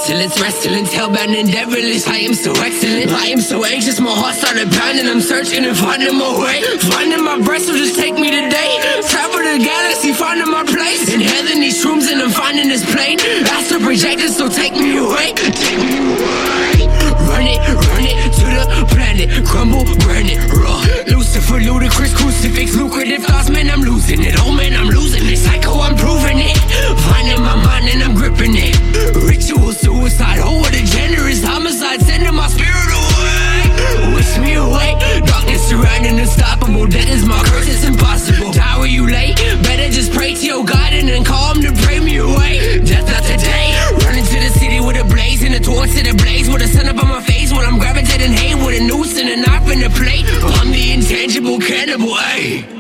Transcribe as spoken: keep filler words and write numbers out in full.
pestilence, pestilence, hellbound and devilish. I am so excellent, I am so anxious, my heart started pounding. I'm searching and finding my way, finding my breath, so just take me today. Travel the galaxy, finding my place. Inhaling these shrooms and I'm finding this plane. Astral projected, so take me away, take me away. Run it, run it to the planet, crumble, burn it, raw. Lucifer, ludicrous, crucifix, lucrative thoughts, man, I'm losing it. Oh man, I'm losing it. Psycho, I'm proving it. Finding my mind and I'm gripping it. Ritual suicide, oh what a generous homicide, sending my spirit away. Wish me away. Darkness surrounding, unstoppable. Death is my curse, it's impossible. Die where you lay. Better just pray to your God and then call him to pray me away. Death not today. Running to the city with a blaze and a torch to the blaze with a sun up on my face while I'm gravitating hate with a noose and a knife and a plate. I'm the intangible cannibal, ayy.